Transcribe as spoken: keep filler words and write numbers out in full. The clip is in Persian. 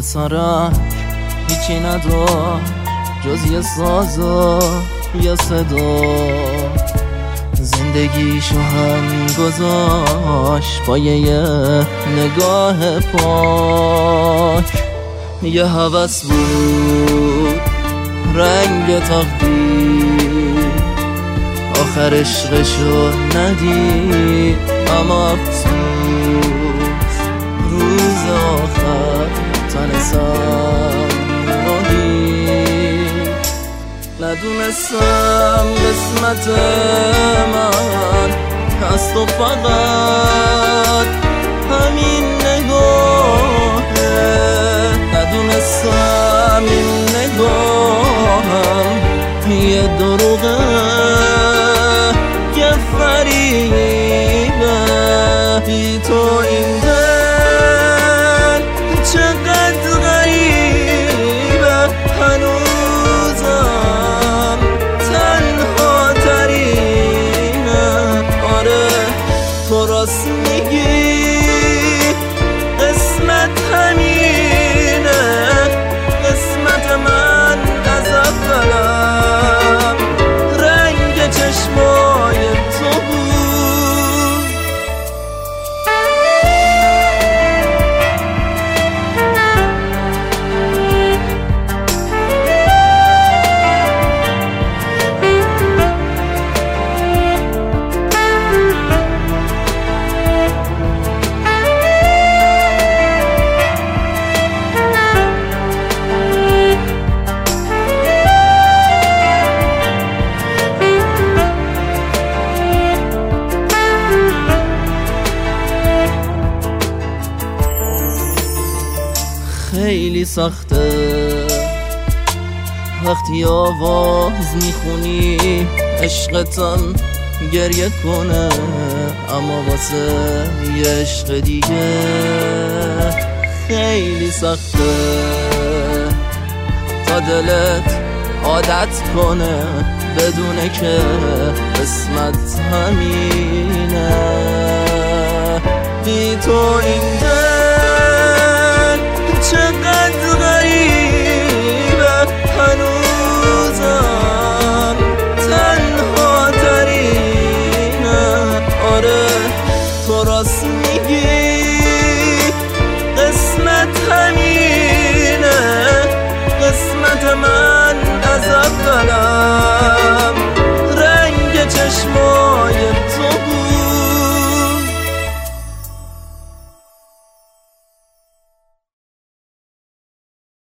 پسرک هیچی نداشت جز یه ساز و یه صدا، زندگیشو هم گذاشت با یه نگاه پاک. یه هوس بود رنگ تقدیر، آخر عشقشو ندید اما افسوس، روز آخر تن سر دید. ندونستم قسمت من هست و فقط همین نگاهه، ندونستم این نگاهم یه دروغه، یه فریبه. بی تو این دل چقدر غریبه، هنوزم تنها ترینه. آره تو راست میگی قسمت همینه، قسمت من از اولم رنگ چشمای تو بود. خیلی سخته وقتی آواز میخونی عشقتم گریه کنه، اما واسه یه عشق دیگه خیلی سخته تا دلت عادت کنه بدونه که قسمت همینه. بی تو این